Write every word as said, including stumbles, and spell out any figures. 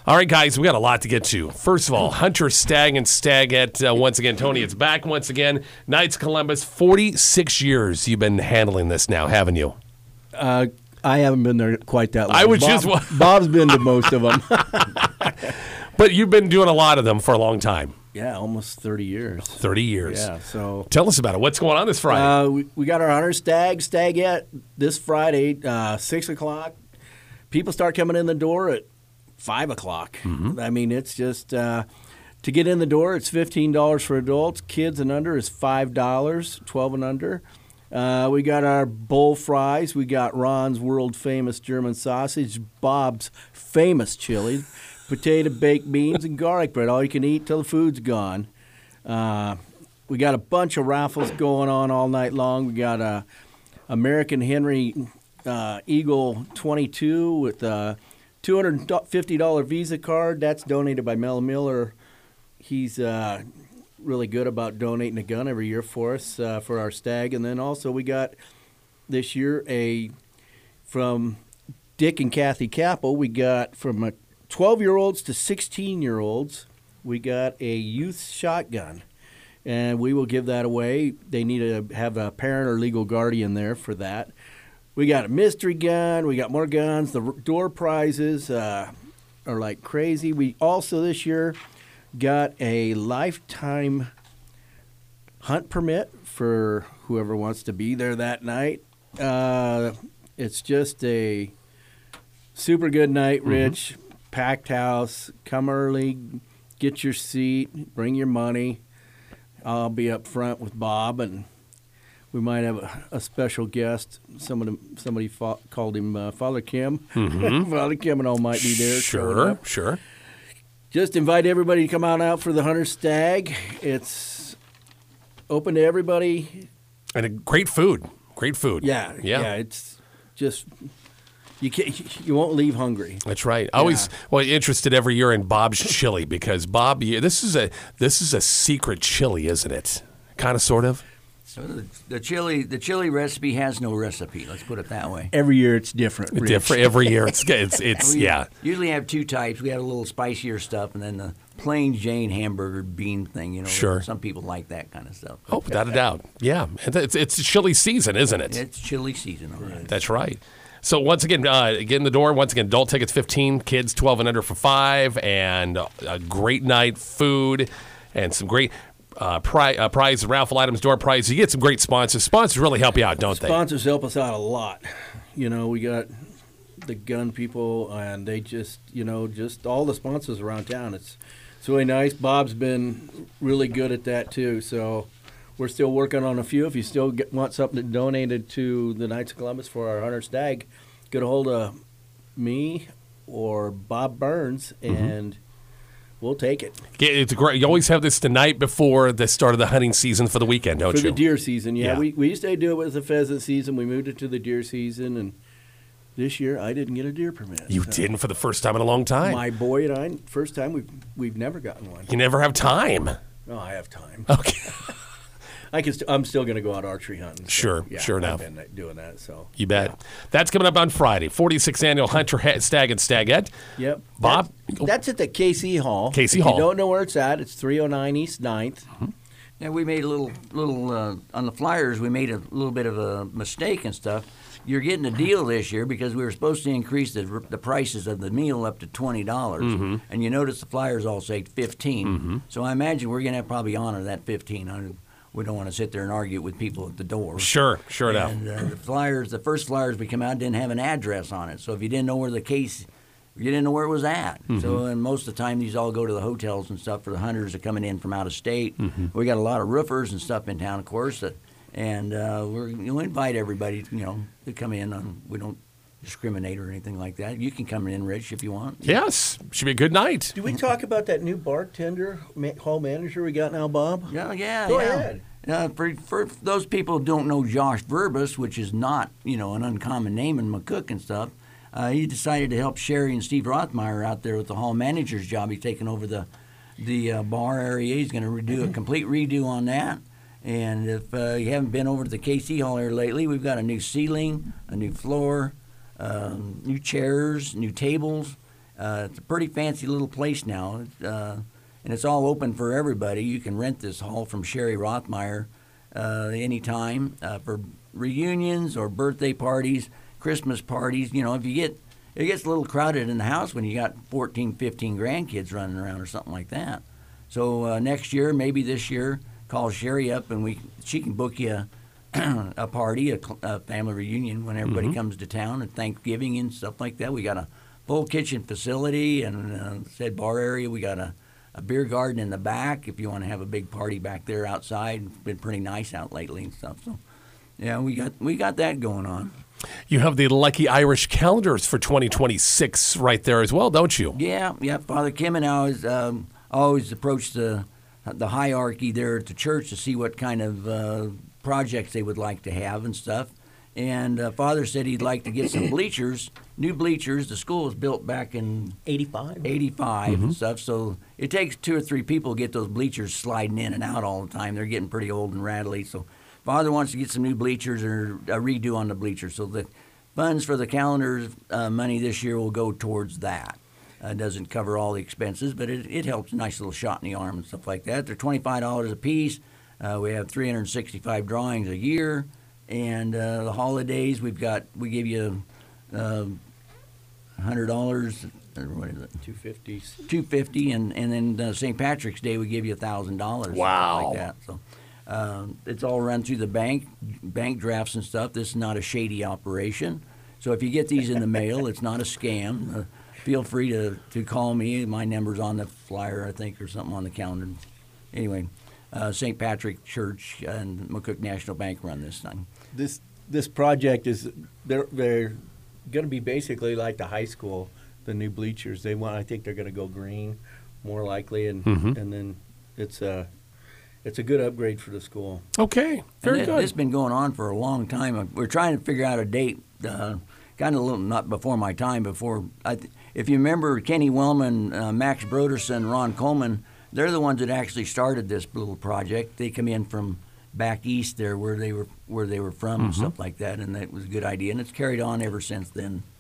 All right, guys, we got a lot to get to. First of all, Hunter Stag and Stagette. Uh, once again, Tony, it's back once again. Knights Columbus, forty-six years you've been handling this now, haven't you? Uh, I haven't been there quite that long. I was Bob, just Bob's been to most of them. But you've been doing a lot of them for a long time. Yeah, almost thirty years. thirty years. Yeah, so Tell us about it. What's going on this Friday? uh, we, we got our Hunter Stag Stagette this Friday, uh, six o'clock. People start coming in the door at five o'clock. Mm-hmm. I mean, it's just uh, to get in the door. It's fifteen dollars for adults. Kids and under is five dollars. Twelve and under. Uh, we got our bowl fries. We got Ron's world famous German sausage, Bob's famous chili, potato baked beans, and garlic bread. All you can eat till the food's gone. Uh, we got a bunch of raffles going on all night long. We got a American Henry uh, Eagle twenty-two with a two hundred fifty dollars Visa card. That's donated by Mel Miller. He's uh, really good about donating a gun every year for us uh, for our stag. And then also we got this year a from Dick and Kathy Capel. We got from a twelve-year-olds to sixteen-year-olds. We got a youth shotgun, and we will give that away. They need to have a parent or legal guardian there for that. We got a mystery gun. We got more guns. The door prizes uh, are like crazy. We also this year got a lifetime hunt permit for whoever wants to be there that night. Uh, it's just a super good night, Rich. Mm-hmm. Packed house. Come early. Get your seat. Bring your money. I'll be up front with Bob, and we might have a, a special guest. Somebody, somebody fa- called him uh, Father Kim. Mm-hmm. Father Kim and all might be there. Sure, sure. Just invite everybody to come on out for the Hunter Stag. It's open to everybody. And a great food. Great food. Yeah, yeah. Yeah, it's just you can't, you won't leave hungry. That's right. I always well interested every year in Bob's chili because Bob, this is a this is a secret chili, isn't it? Kind of, sort of. So the, the chili, the chili recipe has no recipe. Let's put it that way. Every year it's different. Rich. Different every year. It's it's it's we yeah. Usually have two types. We have a little spicier stuff, and then the plain Jane hamburger bean thing. You know, sure. Some people like that kind of stuff. Oh, without a doubt. Yeah, it's it's chili season, isn't it? It's chili season, all right. That's right. So once again, uh, get in the door. Once again, adult tickets fifteen, kids twelve and under for five, and a great night, food, and some great. Uh, pri- uh, prize, raffle items, door prizes. You get some great sponsors. Sponsors really help you out, don't they? Sponsors help us out a lot. You know, we got the gun people, and they just, you know, just all the sponsors around town. It's it's really nice. Bob's been really good at that, too. So we're still working on a few. If you still get, want something donated to the Knights of Columbus for our Hunter Stag, get a hold of me or Bob Burns, and mm-hmm. we'll take it. It's great. You always have this the night before the start of the hunting season for the weekend, don't for you? For the deer season, yeah. yeah. We we used to do it with the pheasant season. We moved it to the deer season, and this year I didn't get a deer permit. You so. didn't for the first time in a long time. My boy and I, first time we've we've never gotten one. You never have time. No, I have time. Okay. I can. St- I'm still going to go out archery hunting. So, sure, yeah, sure enough. I've been doing that. So you bet. Yeah. That's coming up on Friday. forty-sixth annual Hunter Stag and Stagette. Yep. Bob. That's, that's at the K C Hall. K C if Hall. You don't know where it's at. It's three oh nine East ninth. Mm-hmm. Yeah, we made a little little uh, on the flyers. We made a little bit of a mistake and stuff. You're getting a deal this year because we were supposed to increase the the prices of the meal up to twenty dollars, mm-hmm. and you notice the flyers all say fifteen. Mm-hmm. So I imagine we're going to probably honor that fifteen. I, we don't want to sit there and argue with people at the door. Sure, sure enough. And uh, the flyers, the first flyers we come out didn't have an address on it. So if you didn't know where the case, you didn't know where it was at. Mm-hmm. So and most of the time these all go to the hotels and stuff for the hunters that are coming in from out of state. Mm-hmm. We got a lot of roofers and stuff in town, of course, that, and uh, we're, you know, invite everybody, you know, to come in. On, we don't discriminate or anything like that. You can come in, Rich, if you want. Yes, should be a good night. Do we talk about that new bartender, ma- hall manager we got now, Bob? Yeah, yeah. Go yeah. ahead. Uh, for, for those people who don't know Josh Verbus, which is not, you know, an uncommon name in McCook and stuff, uh, he decided to help Sherry and Steve Rothmeyer out there with the hall manager's job. He's taking over the the uh, bar area. He's going to redo a complete redo on that. And if uh, you haven't been over to the K C Hall here lately, we've got a new ceiling, a new floor, um, new chairs, new tables. Uh, it's a pretty fancy little place now, uh, and it's all open for everybody. You can rent this hall from Sherry Rothmeyer uh, anytime uh, for reunions or birthday parties, Christmas parties. You know, if you get it gets a little crowded in the house when you got fourteen, fifteen grandkids running around or something like that. So uh, next year, maybe this year, call Sherry up and we she can book you a, a party, a, a family reunion when everybody mm-hmm. comes to town at Thanksgiving and stuff like that. We got a full kitchen facility and uh, said bar area. We got a, a beer garden in the back if you want to have a big party back there outside. It's been pretty nice out lately and stuff. So yeah, we got we got that going on. You have the Lucky Irish calendars for twenty twenty-six right there as well, don't you? Yeah, yeah. Father Kim and I always, um, always approach the the hierarchy there at the church to see what kind of uh, projects they would like to have and stuff. And uh, Father said he'd like to get some bleachers, new bleachers. The school was built back in eighty-five eighty-five Mm-hmm. and stuff. So it takes two or three people to get those bleachers sliding in and out all the time. They're getting pretty old and rattly. So Father wants to get some new bleachers or a redo on the bleachers. So the funds for the calendar uh, money this year will go towards that. Uh, doesn't cover all the expenses, but it, it helps. Nice little shot in the arm and stuff like that. They're twenty-five dollars a piece. Uh, we have three hundred sixty-five drawings a year. And uh, the holidays, we've got, we give you uh, one hundred dollars. What is it? two fifties. two hundred fifty dollars. And, and then uh, Saint Patrick's Day, we give you one thousand dollars. Wow. Like that. So um, it's all run through the bank, bank drafts and stuff. This is not a shady operation. So if you get these in the mail, it's not a scam. Uh, feel free to, to call me. My number's on the flyer, I think, or something on the calendar. Anyway, uh, Saint Patrick Church and McCook National Bank run this thing. This this project is they're they're going to be basically like the high school, the new bleachers. They want I think they're going to go green, more likely, and Mm-hmm. and then it's a it's a good upgrade for the school. Okay, very and good. It's been going on for a long time. We're trying to figure out a date. Uh, kind of a little not before my time. Before I, th- if you remember, Kenny Wellman, uh, Max Broderson, Ron Coleman, they're the ones that actually started this little project. They come in from back east there, where they were where they were from Mm-hmm. and stuff like that, and that was a good idea. And it's carried on ever since then.